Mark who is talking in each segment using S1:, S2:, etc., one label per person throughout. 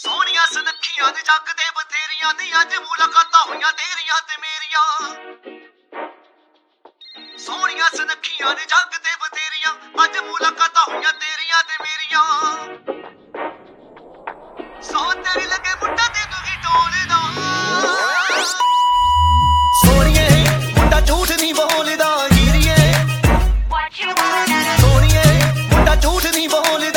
S1: ਸੋਹਣੀਆਂ ਸੁਨੱਖੀਆਂ ਦੇ ਜੱਗ ਦੇ ਬਥੇਰੀਆਂ ਦੀ ਅੱਜ ਮੁਲਾਕਾਤਾਂ ਹੋਈਆਂ ਤੇਰੀਆਂ ਤੇ ਮੇਰੀਆਂ ਸੋਹਣੀਆਂ ਸੁਨੱਖੀਆਂ ਦੇ ਜੱਗ ਦੇ ਬਥੇਰੀਆਂ ਅੱਜ ਮੁਲਾਕਾਤਾਂ ਹੋਈਆਂ ਤੇਰੀਆਂ ਤੇ ਮੇਰੀਆਂ ਸੋ ਤੇਰੀ ਲੱਗੇ ਮੁੰਡਾ ਤੈਨੂੰ ਕੀ ਟੋਲਦਾ ਸੋਹਣੀਏ ਮੁੰਡਾ ਝੂਠ ਨਹੀਂ ਬੋਲਦਾ ਹੀਰੀਏ ਸੋਹਣੀਏ ਮੁੰਡਾ ਝੂਠ ਨਹੀਂ ਬੋਲਦਾ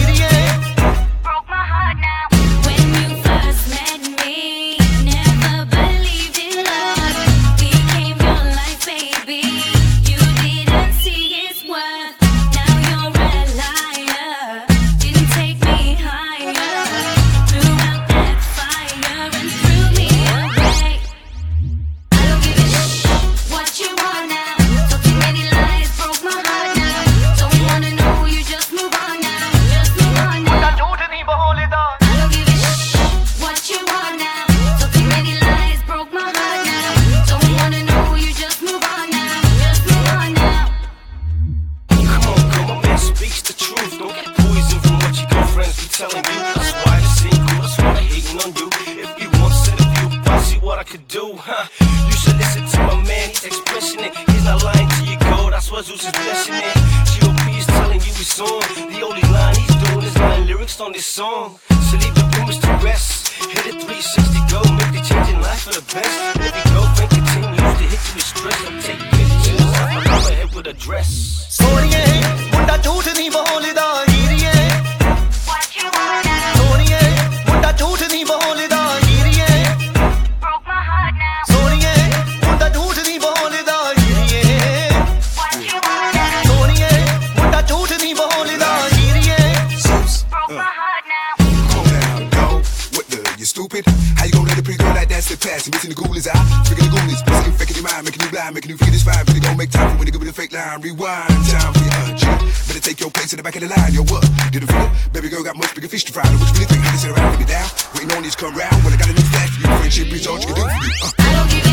S2: telling you, that's why it's single, that's why I'm hating on you. If you want to set a view, I see what I could do, huh? You should listen to my man, he's expressing it. He's not lying to you, go, that's why Zeus is blessing it. G.O.P. is telling you his song. The only line he's doing is line lyrics on this song. So leave the rumors to rest. Hit it 360, go, make the change in life for the best. Every girlfriend continues to hit you with stress. I take pictures, I go ahead with a dress.
S1: ਸੋਹਣੀਏ ਮੁੰਡਾ ਝੂਠ ਨਹੀਂ ਬੋਲਦਾ ਹੀਰੀਏ ਝੂਠ ਨਹੀਂ ਬੋਲਦਾ ਹੀਰੀਏ ਸੋਹਣੀਏ ਮੁੰਡਾ ਝੂਠ ਨਹੀਂ ਬੋਲਦਾ ਹੀਰੀਏ ਸੋਹਣੀਏ ਮੁੰਡਾ ਝੂਠ ਨਹੀਂ ਬੋਲਦਾ ਹੀਰੀਏ
S3: You stupid? How you gon' let a pretty girl like that slip past? You missing the ghoulies out, tricking the ghoulies, missing faking your mind, making you blind, making you feel this vibe. Really gon' make time for when you give me the fake line. Rewind, time for your chick. Better take your place in the back of the line. Yo, what? Didn't feel it? Baby girl got much bigger fish to fry. What you really think? How they sit around, let me down? Waiting on these come round. When I got a new flash for you, friendship is all you can do for me.
S4: I don't give a